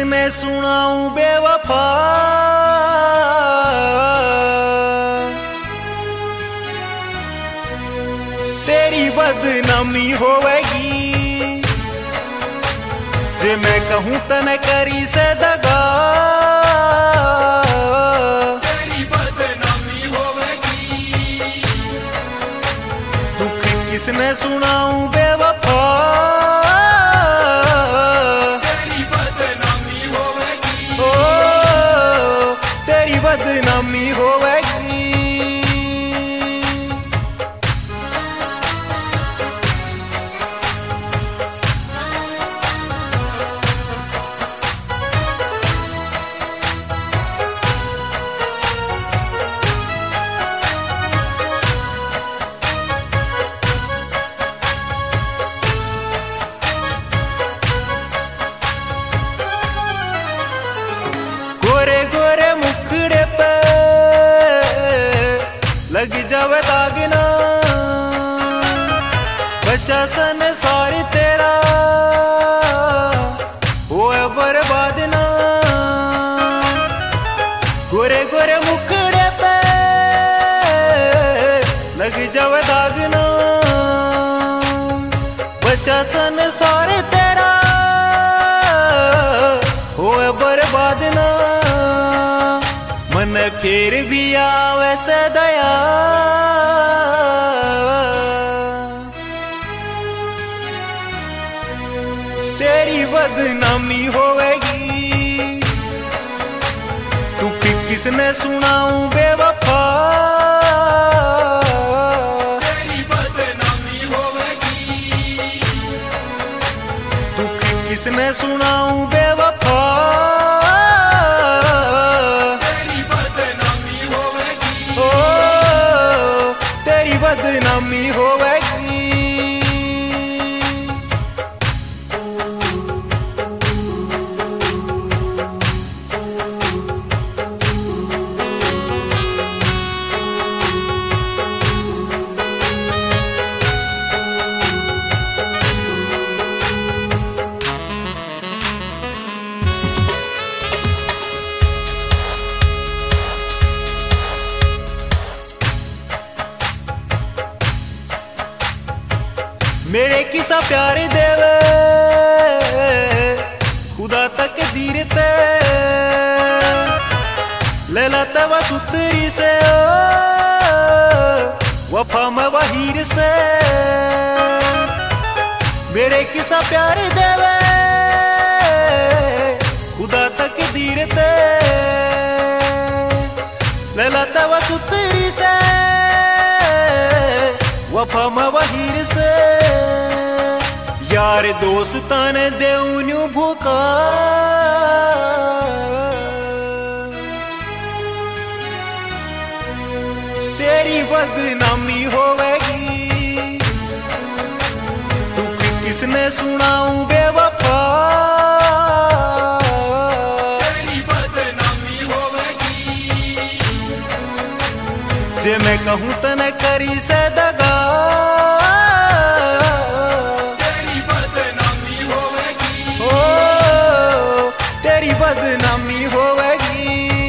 किसने सुनाऊं बेवफा, तेरी बदनामी होवेगी जे मैं कहूं तने करी से दगा, तेरी बदनामी होवेगी। दुख किसने सुनाऊं बेवफा, तेरी बदनामी होवेगी। ओ तेरी बदनामी होवेगी। गोरे गोरे मुखड़े पे लग जावे दागना, प्रशासन सारी तेरा होए बर्बाद ना। गोरे गोरे मुखड़े पे लग जावे दागना, प्रशासन सारे तेरा होए बर्बाद ना। मन फिर भी आवे से दया, तेरी बदनामी होवेगी। तू किसने सुनाऊं बेवफा, तेरी बदनामी होवेगी। तू किसने सुनाऊं बेवफा, बदनामी होवेगी। मेरे किसा प्यार देवे खुदा तक दीर ते, लैला तवा सुतरी से वफा में वहीर से। मेरे किसा प्यार देवे खुदा तक दीर ते, लैला तवा सुतरी से वफा में वहीर से। यार दोस्तां ने देऊन्यू भूखा, तेरी बदनामी होवेगी। तू किसने सुनाऊं बेवफा, तेरी बदनामी होवेगी। जे मैं कहूं तने करी से दगा, बदनामी होवेगी।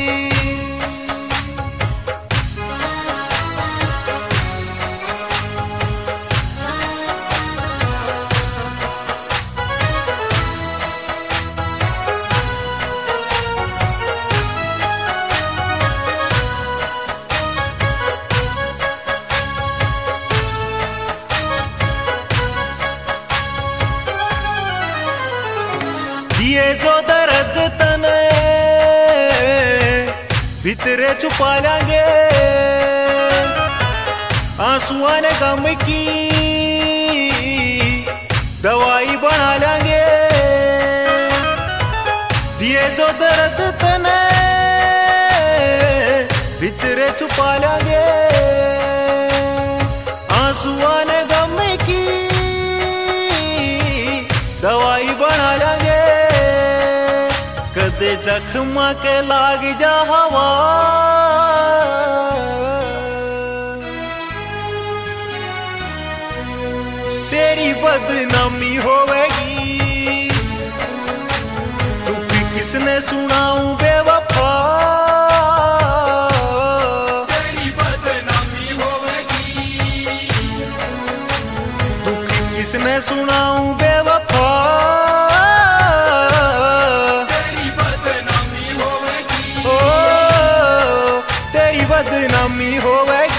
ये जो दर्द तने भीतरे छुपा लेंगे, आंसुओं ने गम की दवाई बना लेंगे। दिए जो दर्द तने भीतरे छुपा लेंगे, आंसुओं ने गम की दवाई बना लेंगे। कदे जख्मा के लाग जा हवा, तेरी बदनामी होवेगी। तू किस सुनाऊं बेवफा, तेरी बदनामी होगी। दुख किसने सुनाऊं बेवफा, तेरी बदनामी होगी। ओ तेरी बदनामी होगी।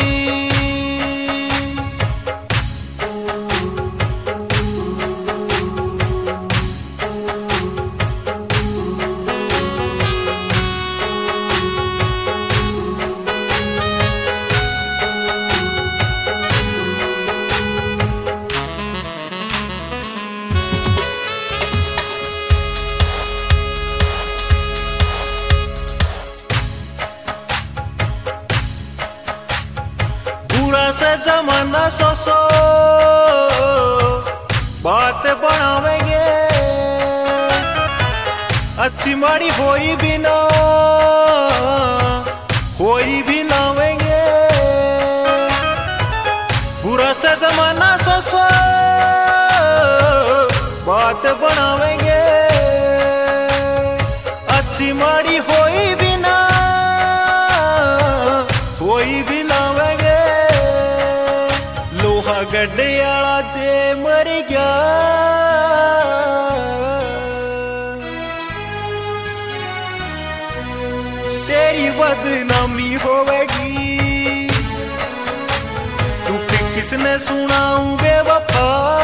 बुरा से जमाना सो बात बनावेंगे, अच्छी माड़ी होई भी ना कोई भी लावेंगे। बुरा से जमाना सो बात बनावेंगे, अच्छी माड़ी होई भी ना कोई भी लावेंगे। लोहा गड्ढियाला जे मर गया, तेरी बदनामी होगी। दुख किसने सुनाऊं बेवफा,